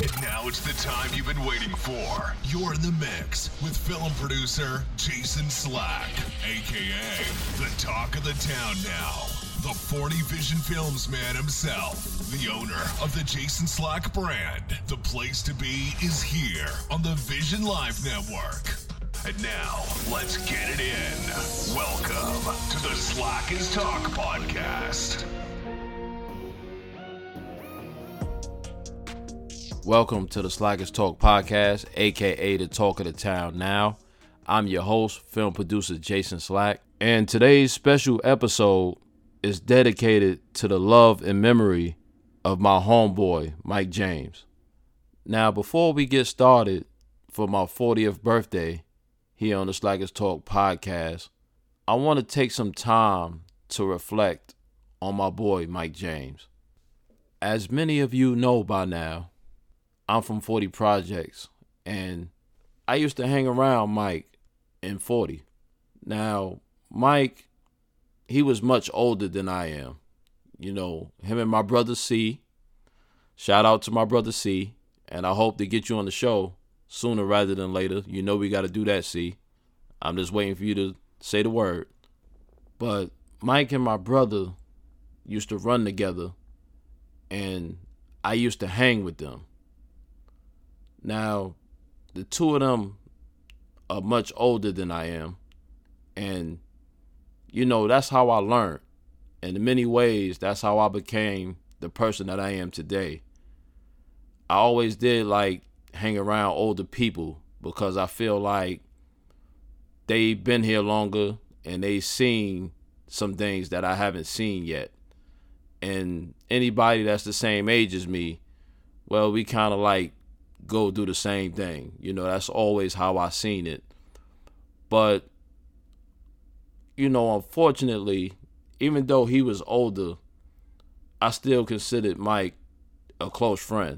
And now it's the time you've been waiting for. You're in the mix with film producer Jason Slack, a.k.a. the talk of the town now. The 40 Vision Films man himself, the owner of the Jason Slack brand. The place to be is here on the Vision Live Network. And now, let's get it in. Welcome to the Slack is Talk podcast. Welcome to the Slack is Talk podcast, aka the talk of the town now. I'm your host, film producer Jason Slack, and today's special episode is dedicated to the love and memory of my homeboy, Mike James. Now, before we get started for my 40th birthday here on the Slack is Talk podcast, I want to take some time to reflect on my boy, Mike James. As many of you know by now, I'm from 40 Projects, and I used to hang around Mike in 40. Now, Mike, he was much older than I am. You know, him and my brother C, shout out to my brother C, and I hope to get you on the show sooner rather than later. You know we got to do that, C. I'm just waiting for you to say the word. But Mike and my brother used to run together, and I used to hang with them. Now, the two of them are much older than I am, and, you know, that's how I learned. And in many ways, that's how I became the person that I am today. I always did like hang around older people because I feel like they've been here longer and they've seen some things that I haven't seen yet. And anybody that's the same age as me, well, we kind of like go do the same thing. You know, that's always how I seen it. But, you know, unfortunately, even though he was older, I still considered Mike a close friend.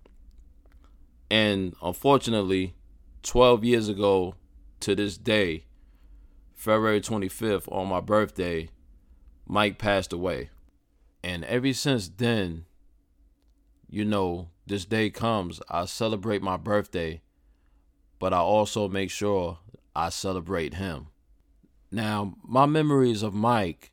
And unfortunately, 12 years ago to this day, February 25th, on my birthday, Mike passed away. And ever since then, you know, this day comes, I celebrate my birthday, but I also make sure I celebrate him. Now, my memories of Mike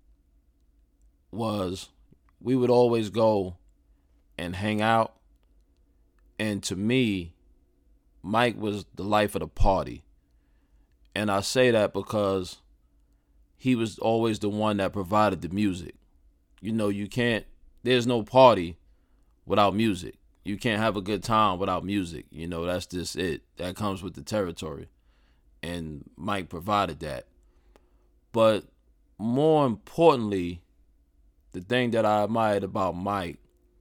was we would always go and hang out. And to me, Mike was the life of the party. And I say that because he was always the one that provided the music. You know, there's no party without music. You can't have a good time without music. You know, that's just it. That comes with the territory. And Mike provided that. But more importantly, the thing that I admired about Mike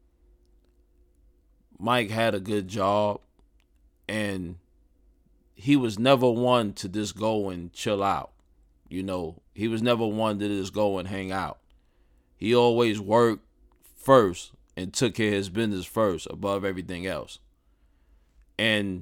had a good job, and he was never one to just go and chill out. You know, he was never one to just go and hang out. He always worked first and took care of his business first above everything else. And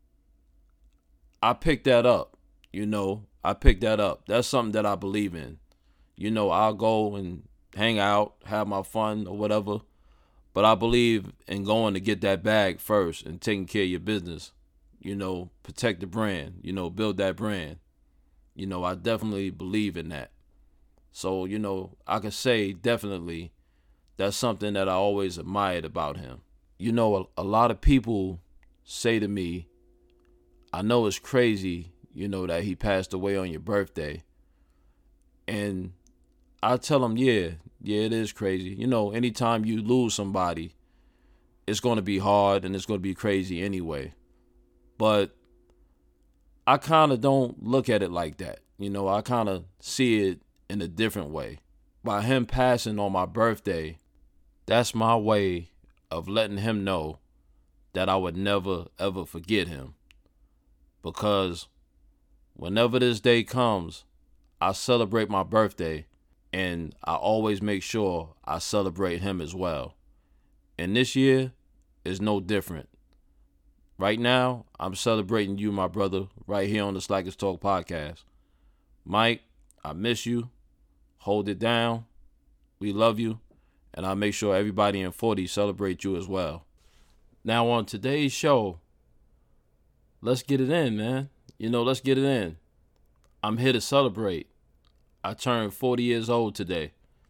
I picked that up, you know. That's something that I believe in. You know, I'll go and hang out, have my fun or whatever. But I believe in going to get that bag first and taking care of your business. You know, protect the brand, you know, build that brand. You know, I definitely believe in that. So, you know, I can say definitely that's something that I always admired about him. You know, a lot of people say to me, I know it's crazy, you know, that he passed away on your birthday. And I tell them, yeah, it is crazy. You know, anytime you lose somebody, it's going to be hard and it's going to be crazy anyway. But I kind of don't look at it like that. You know, I kind of see it in a different way. By him passing on my birthday, that's my way of letting him know that I would never, ever forget him. Because whenever this day comes, I celebrate my birthday, and I always make sure I celebrate him as well. And this year is no different. Right now, I'm celebrating you, my brother, right here on the Slack is Talk podcast. Mike, I miss you. Hold it down. We love you. And I'll make sure everybody in 40 celebrate you as well. Now on today's show, let's get it in, man. Let's get it in. I'm here to celebrate. I turned 40 years old today.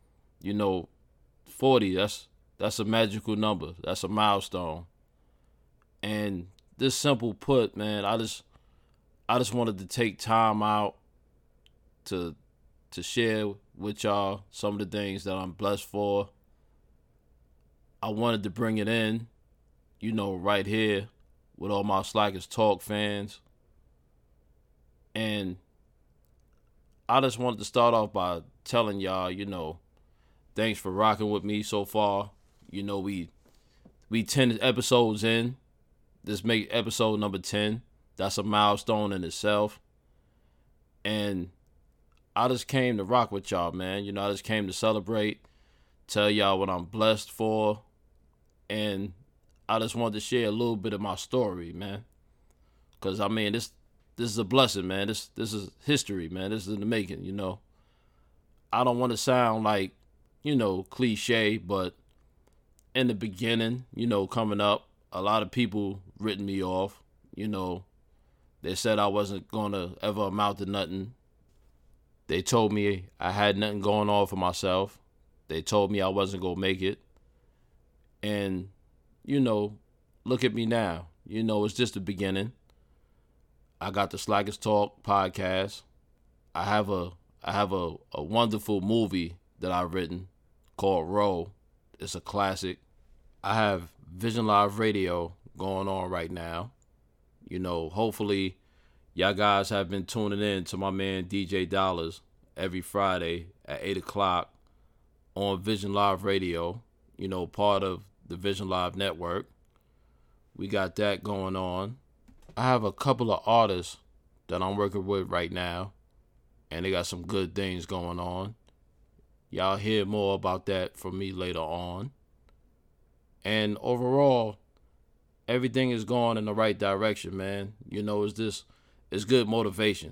40, that's a magical number. That's a milestone. And this simple put, man, I just wanted to take time out to share with y'all some of the things that I'm blessed for. I wanted to bring it in, right here with all my Slackers Talk fans. And I just wanted to start off by telling y'all, thanks for rocking with me so far. We 10 episodes in. This make episode number 10. That's a milestone in itself. And I just came to rock with y'all, man. I just came to celebrate, tell y'all what I'm blessed for. And I just wanted to share a little bit of my story, man. Because, this is a blessing, man. This is history, man. This is in the making, I don't want to sound like, cliche, but in the beginning, coming up, a lot of people written me off. They said I wasn't going to ever amount to nothing. They told me I had nothing going on for myself. They told me I wasn't going to make it. And, look at me now. It's just the beginning. I got the Slackers Talk podcast. I have a wonderful movie that I've written called Roll. It's a classic. I have Vision Live Radio going on right now. Hopefully y'all guys have been tuning in to my man DJ Dollars every Friday at 8 o'clock on Vision Live Radio, part of the Vision Live Network. We got that going on. I have a couple of artists that I'm working with right now, and they got some good things going on. Y'all hear more about that from me later on. And overall, everything is going in the right direction, man. It's good motivation.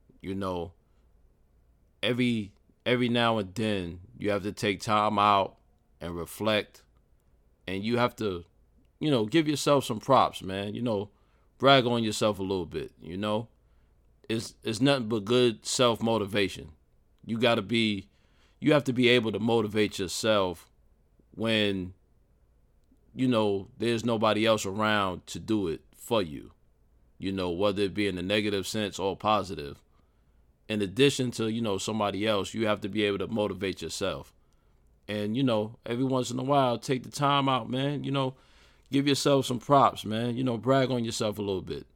Every now and then you have to take time out and reflect, and you have to, give yourself some props, man. Brag on yourself a little bit. It's nothing but good self-motivation. You have to be able to motivate yourself when there's nobody else around to do it for you, whether it be in a negative sense or positive. In addition to, somebody else, you have to be able to motivate yourself. And, every once in a while, take the time out, man. Give yourself some props, man. Brag on yourself a little bit.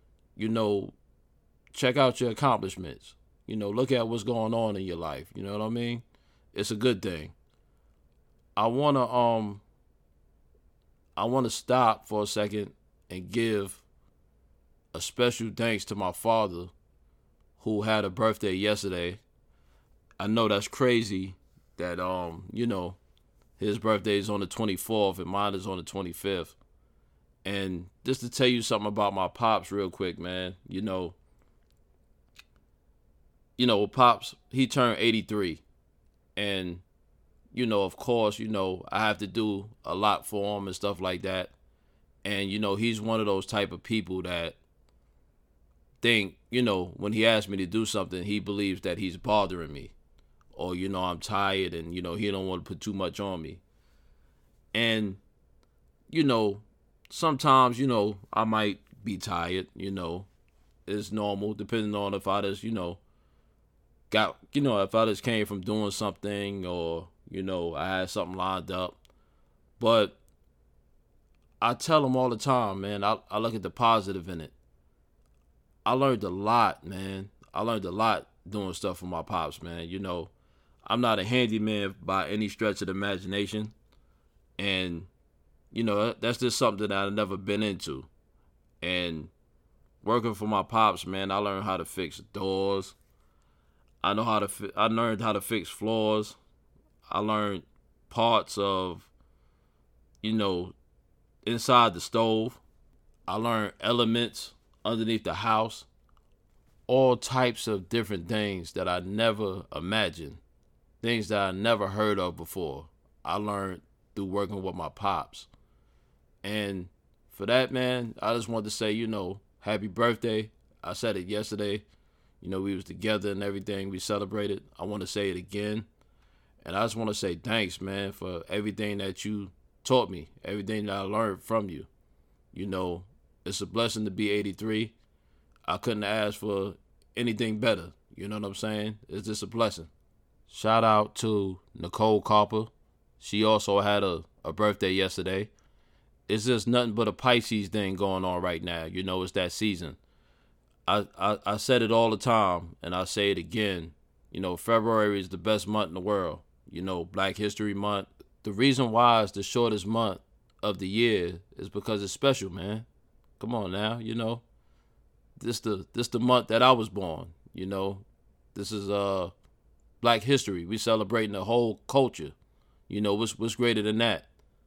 Check out your accomplishments. Look at what's going on in your life. You know what I mean? It's a good thing. I want to stop for a second and give a special thanks to my father, who had a birthday yesterday. I know that's crazy that, his birthday is on the 24th and mine is on the 25th. And just to tell you something about my pops real quick, man, Pops, he turned 83. And, of course, I have to do a lot for him and stuff like that. And, he's one of those type of people that think, when he asks me to do something, he believes that he's bothering me. Or, I'm tired and, he don't want to put too much on me. And, sometimes, I might be tired, It's normal, depending on if I just, if I just came from doing something or, I had something lined up. But I tell them all the time, man, I look at the positive in it. I learned a lot, man. I learned a lot doing stuff for my pops, man. I'm not a handyman by any stretch of the imagination. And, that's just something that I've never been into. And working for my pops, man, I learned how to fix doors. I learned how to fix floors. I learned parts of, inside the stove. I learned elements underneath the house. All types of different things that I never imagined. Things that I never heard of before. I learned through working with my pops. And, for that, man, I just wanted to say, happy birthday. I said it yesterday. We was together and everything. We celebrated. I want to say it again. And I just want to say thanks, man, for everything that you taught me, everything that I learned from you. It's a blessing to be 83. I couldn't ask for anything better. You know what I'm saying? It's just a blessing. Shout out to Nicole Carper. She also had a birthday yesterday. It's just nothing but a Pisces thing going on right now. It's that season. I said it all the time, and I say it again. February is the best month in the world. Black History Month. The reason why it's the shortest month of the year is because it's special, man. Come on now, This the month that I was born, This is Black History. We celebrating the whole culture. What's greater than that?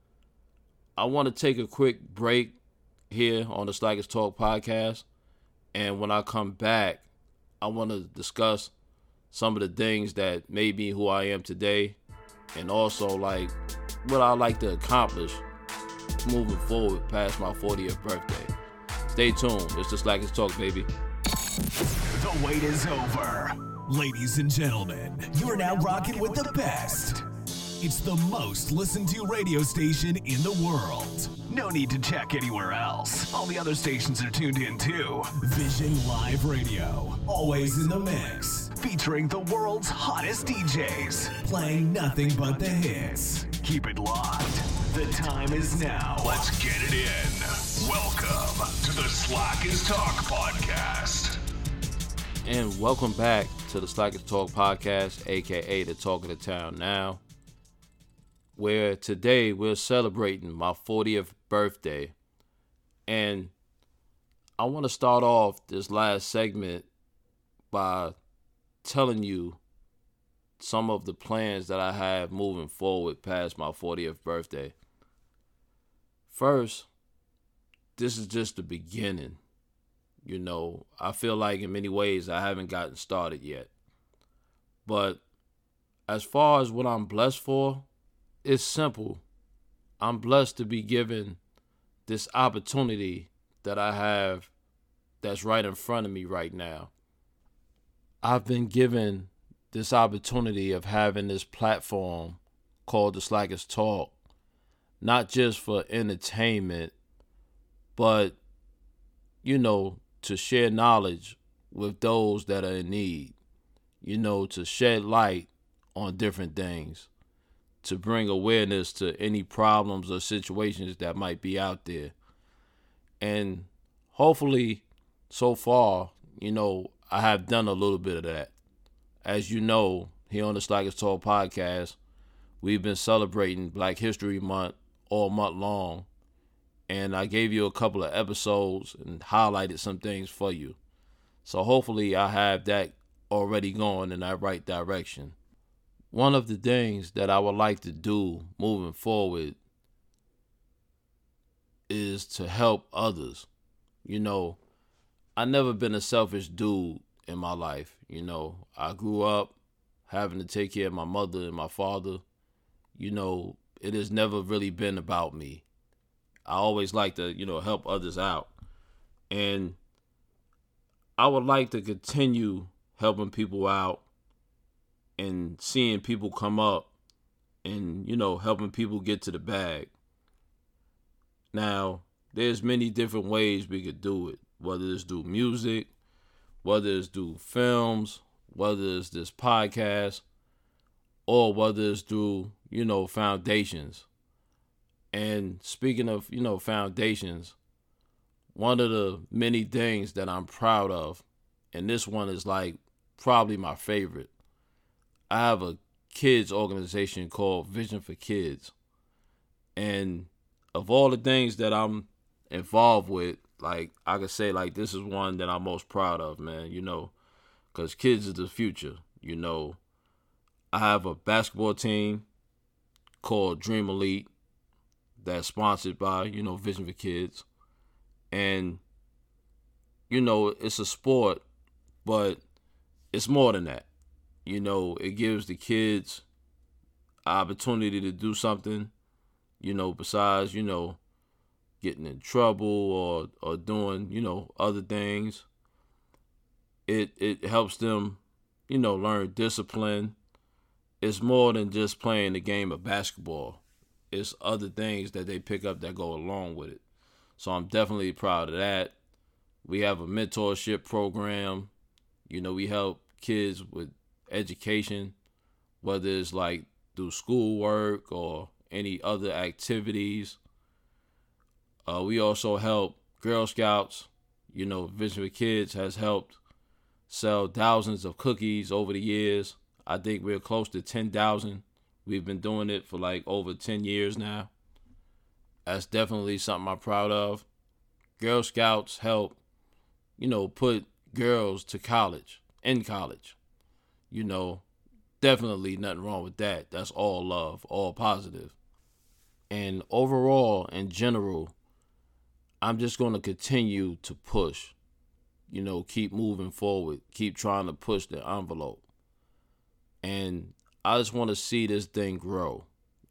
I want to take a quick break here on the Slackers Talk podcast. And when I come back, I want to discuss some of the things that made me who I am today, and also like what I like to accomplish moving forward past my 40th birthday. Stay tuned. It's the Slackers Talk, baby. The wait is over. Ladies and gentlemen, you're now rocking with the best. It's the most listened to radio station in the world. No need to check anywhere else. All the other stations are tuned in too. Vision Live Radio, always in the mix. Featuring the world's hottest DJs. Playing nothing but the hits. Keep it locked. The time is now. Let's get it in. Welcome to the Slackers Talk podcast. And welcome back to the Slackers Talk podcast, aka the Talk of the Town Now, where today we're celebrating my 40th birthday. And I want to start off this last segment by telling you some of the plans that I have moving forward past my 40th birthday. First, this is just the beginning. I feel like in many ways I haven't gotten started yet. But as far as what I'm blessed for, it's simple. I'm blessed to be given this opportunity that I have that's right in front of me right now. I've been given this opportunity of having this platform called the Slackers Talk, not just for entertainment, but, to share knowledge with those that are in need, to shed light on different things, to bring awareness to any problems or situations that might be out there. And hopefully, so far, I have done a little bit of that. As you know, here on the Slackers Talk podcast, we've been celebrating Black History Month all month long. And I gave you a couple of episodes and highlighted some things for you. So hopefully I have that already going in that right direction. One of the things that I would like to do moving forward is to help others. I never been a selfish dude in my life. I grew up having to take care of my mother and my father. It has never really been about me. I always like to, help others out. And I would like to continue helping people out and seeing people come up and, helping people get to the bag. Now, there's many different ways we could do it, whether it's through music, whether it's through films, whether it's this podcast, or whether it's through, foundations. And speaking of, foundations, one of the many things that I'm proud of, and this one is like probably my favorite, I have a kids organization called Vision for Kids. And of all the things that I'm involved with, like I could say like this is one that I'm most proud of, man, because kids is the future. I have a basketball team called Dream Elite that's sponsored by, Vision for Kids. And, it's a sport, but it's more than that. It gives the kids opportunity to do something, besides, getting in trouble or doing, other things. It helps them, learn discipline. It's more than just playing the game of basketball. It's other things that they pick up that go along with it. So I'm definitely proud of that. We have a mentorship program. We help kids with education, whether it's like through schoolwork or any other activities. We also help Girl Scouts. Vision for Kids has helped sell thousands of cookies over the years. I think we're close to 10,000. We've been doing it for like over 10 years now. That's definitely something I'm proud of. Girl Scouts help, put girls to college, in college. Definitely nothing wrong with that. That's all love, all positive. And overall, in general, I'm just going to continue to push, keep moving forward, keep trying to push the envelope. And I just want to see this thing grow.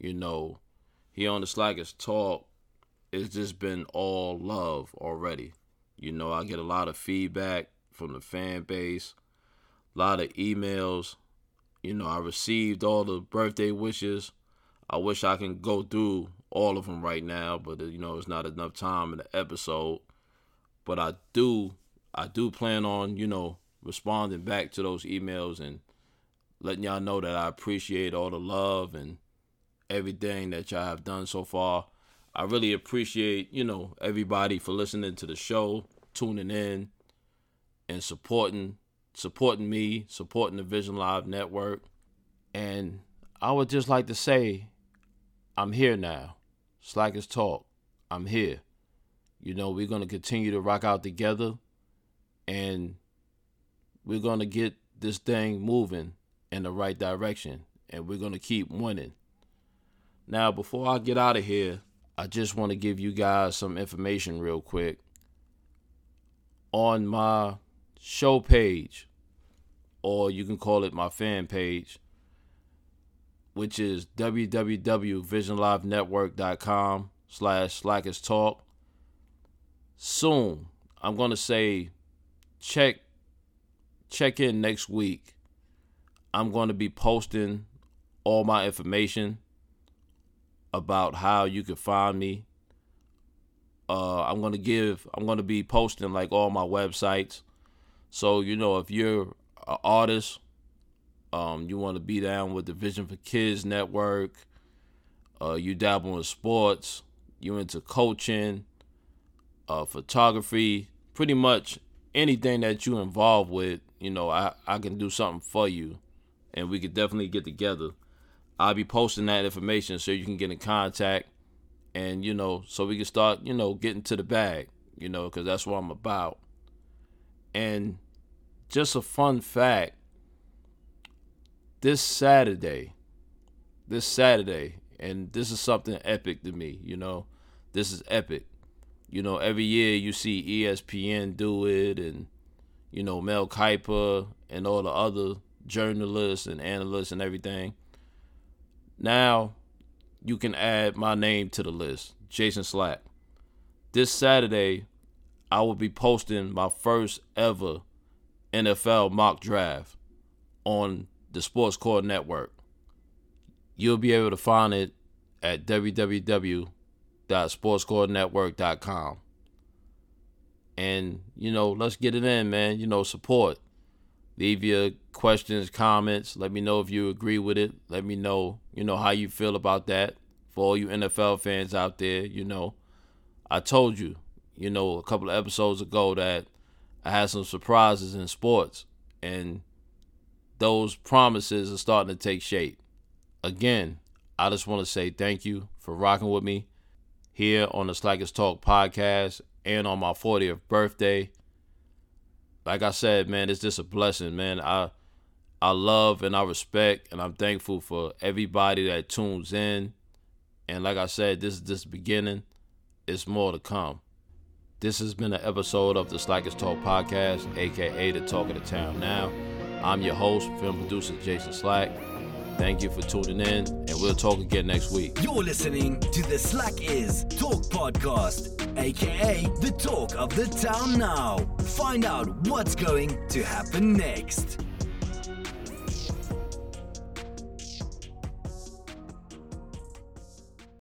Here on the Slackers Talk, it's just been all love already. I get a lot of feedback from the fan base, a lot of emails. I received all the birthday wishes. I wish I can go through all of them right now, but it's not enough time in the episode. But I do plan on, responding back to those emails and letting y'all know that I appreciate all the love and everything that y'all have done so far. I really appreciate, everybody for listening to the show, tuning in, and supporting me, supporting the Vision Live Network. And I would just like to say, I'm here now. Slackers Talk. I'm here. We're going to continue to rock out together, and we're going to get this thing moving in the right direction, and we're going to keep winning. Now, before I get out of here, I just want to give you guys some information real quick. On my show page, or you can call it my fan page, which is www.visionlivenetwork.com/slackers-talk. Soon, I'm going to say check in next week. I'm going to be posting all my information about how you can find me. I'm going to be posting like all my websites. So, if you're an artist, you want to be down with the Vision for Kids Network, you dabble in sports, you into coaching, photography, pretty much anything that you're involved with, I can do something for you, and we could definitely get together. I'll be posting that information so you can get in contact, and, so we can start, getting to the bag, because that's what I'm about. And just a fun fact, this Saturday, and this is something epic to me, this is epic. Every year you see ESPN do it, and, Mel Kiper and all the other journalists and analysts and everything. Now you can add my name to the list, Jason Slack. This Saturday, I will be posting my first ever NFL mock draft on the Sports Core Network. You'll be able to find it at www.sportscorenetwork.com. And, let's get it in, man. Support. Leave your questions, comments. Let me know if you agree with it. Let me know, how you feel about that. For all you NFL fans out there, I told you, a couple of episodes ago that I had some surprises in sports. And those promises are starting to take shape. Again, I just want to say thank you for rocking with me here on the Slackers Talk podcast and on my 40th birthday. Like I said, man, it's just a blessing, man. I love and I respect and I'm thankful for everybody that tunes in. And like I said, this is just the beginning. It's more to come. This has been an episode of the Slackers Talk podcast, a.k.a. the Talk of the Town Now. I'm your host, film producer Jason Slack. Thank you for tuning in, and we'll talk again next week. You're listening to the Slack Is Talk Podcast, aka the talk of the town now. Find out what's going to happen next.